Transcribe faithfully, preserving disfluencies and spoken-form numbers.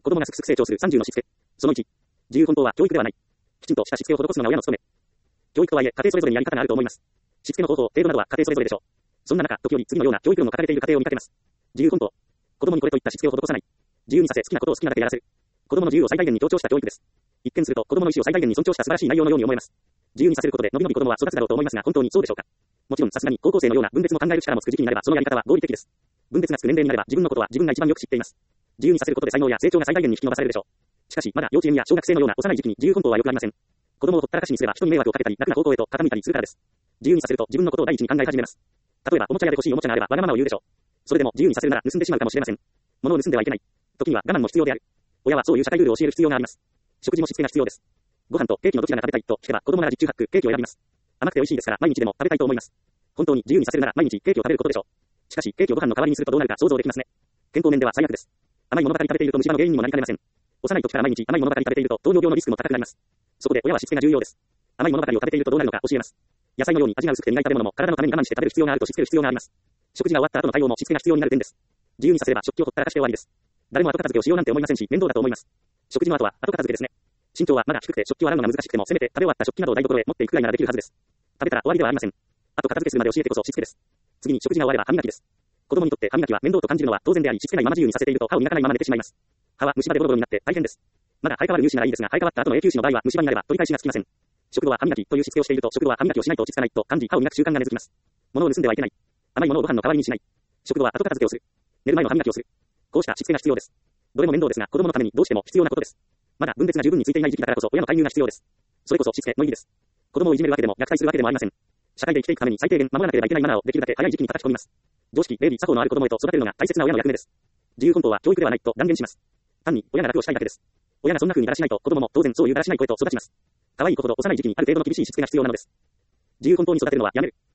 子供がすくすく成長するさんじゅうのしつけ。そのいち。自由奔放は教育ではない。きちんとしたしつけを施すのが親の務め。教育とはいえ、家庭それぞれにやり方があると思います。しつけの方法、程度などは家庭それぞれでしょう。そんな中、時折次のような教育論を掲げている家庭を見かけます。自由奔放。子供にこれといったしつけを施さない。自由にさせ、好きなことを好きなだけやらせる。子供の自由を最大限に強調した教育です。一見すると子供の意思を最大限に尊重した素晴らしい内容のように思えます。自由にさせることでのびのび子供は育つだろうと思いますが、本当にそうでしょうか。もちろんさすがに高校生のような分別も考える力もつく時期になればそのやり方は合理的です。分別がつく年齢になれば自分のことは自分が一番よく知っています。自由にさせることで才能や成長が最大限に引き伸ばされるでしょう。しかしまだ幼稚園や小学生のような幼い時期に自由奔放はよくありません。子供をほったらかしにすれば人に迷惑をかけたり楽な方向へと傾いたりするからです。自由にさせると自分のことを第一に考え始めます。例えばおもちゃ屋で欲しいおもちゃがあればわがままを言うでしょう。それでも自由にさせるなら盗んでしまうかもしれません。物を盗んではいけない。時には我慢も必要である。親はそういう社会ルールを教える必要があります。食事もしつけが必要です。ご飯とケーキのどちらが食べたいと聞けば子供なら十中八九ケーキを選びます。甘くて美味しいですから毎日でも食べたいと思います。本当に自由にさせるなら毎日ケーキを食べることでしょう。しかしケーキをご飯の代わりにするとどうなるか想像できますね。健康面では最悪です。甘いものばかり食べていると虫歯の原因にもなりかねません。幼い時から毎日甘いものばかり食べていると糖尿病のリスクも高くなります。そこで親はしつけが重要です。甘いものばかりを食べているとどうなるのか教えます。野菜のように味が薄くて苦い食べ物も体のために我慢して食べる必要があるとしつける必要があります。食事が終わった後の対応もしつけが必要になる点です。自由にさせれば食器をほったらかして終わりです。誰も後片付けをしようなんて思いませんし面倒だと思います。食事の後は後片付けですね。身長はまだ低くて食器を洗うのが難しくてもせめて食べ終わった食器などを台所へ持っていくくらいならできるはずです。食べたら終わりではありません。後片付けするまで教えてこそしつけです。次に食事が終われば歯磨きです。子供にとって歯磨きは面倒と感じるのは当然であり、しつけないまま自由にさせていると歯を磨かないまま寝てしまいます。歯は虫歯でボロボロになって大変です。まだ生え変わる乳歯ならいいですが、生え変わった後の永久歯の場合は虫歯になれば取り返しがつきません。食後は歯磨きというしつけをしていると、食後は歯磨きをしないと落ち着かないと感じ、歯を磨く習慣が根付きます。物を盗んではいけない。甘いものをご飯の代わりにしない。食後は後片付けをする。寝る前の歯磨きをする。こうしたしつけが必要です。どれも面倒ですが、子供のためにどうしても必要なことです。まだ分別が十分についていない時期だからこそ親の介入が必要です。それこそしつけの意味です。子供をいじめるわけでも虐待するわけでもありません。社会で生きていくために最低限守らなければいけないマナーをできるだけ早い時期に叩き込みます。常識、礼儀、作法のある子供へと育てるのが大切な親の役目です。自由奔放は教育ではないと断言します。単に親が楽をしたいだけです。親がそんな風にだらしないと子供も当然そういうだらしない子へと育ちます。可愛い子ほど幼い時期にある程度の厳しいしつけが必要なのです。自由奔放に育てるのはやめる。